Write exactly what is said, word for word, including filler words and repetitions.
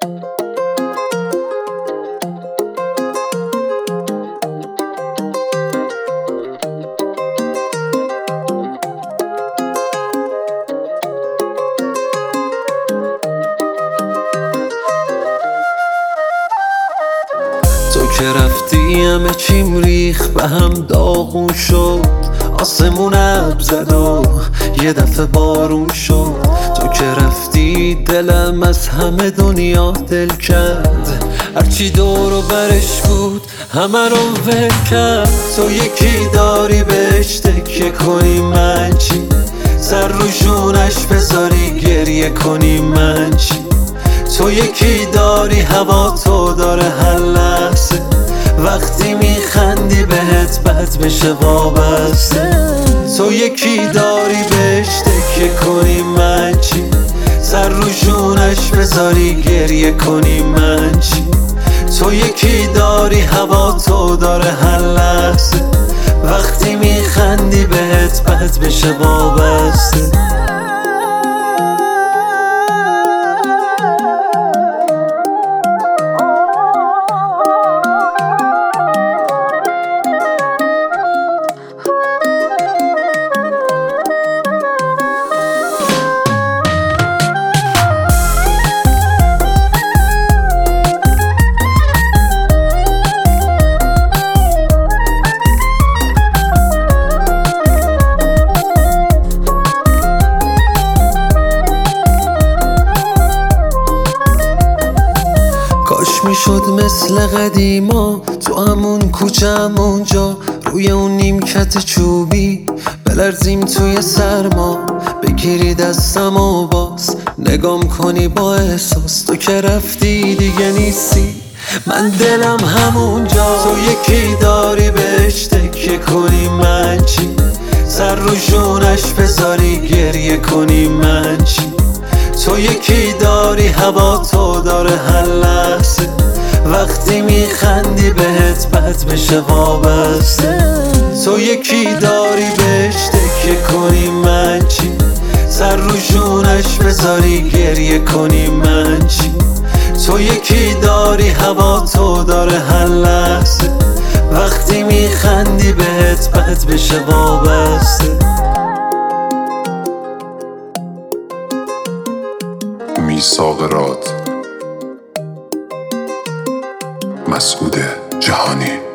تو که رفتی همه چیم ریخ به هم داغون شد، آسمون ابر زد و یه دفعه بارون شد. تو که رفتی دلم از همه دنیا دل کرد، هرچی دور و برش بود همه رو ول کرد. تو یکی داری بهش تکیه کنی من چی؟ سر رو جونش بذاری گریه کنی من چی؟ تو یکی داری هوا تو داره هر لحظه، وقتی میخندی بهت بد بشه وابسته. تو یکی داری بهش تکیه کنی من چی؟ سر رو جونش بذاری گریه کنی من چی؟ تو یکی داری هوا تو داره هر لحظه، وقتی میخندی بهت بد بشه وابسته. کاش میشد مثل قدیما تو همون کوچه همونجا، روی اون نیمکت چوبی بلرزیم توی سرما، بگیری دستم و باز نگام کنی با احساس. تو که رفتی دیگه نیستی من دلم همونجا. تو یکی داری بهش تکیه کنی من چی؟ سر رو جونش بذاری گریه کنی من چی؟ تو یکی داری هوا تو داره هر لحظه، وقتی میخندی بهت بد بشه وابسته. تو یکی داری بهش تکیه کنی من چی؟ سر رو جونش بذاری گریه کنی من چی؟ تو یکی داری هوا تو داره هر لحظه، وقتی میخندی بهت بد بشه وابسته. میثاق راد، مسعود جهانی.